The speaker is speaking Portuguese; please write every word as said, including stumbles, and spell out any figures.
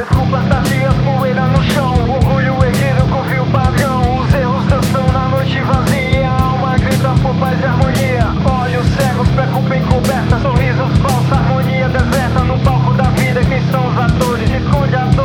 Desculpas tardias, poeira no chão, orgulho erguido com fio padrão. Os erros dançam na noite vazia, a alma grita por paz e harmonia. Olhos cegos pra culpa encoberta, sorrisos falsos, harmonia deserta. No palco da vida, quem são os atores? Esconde a dor.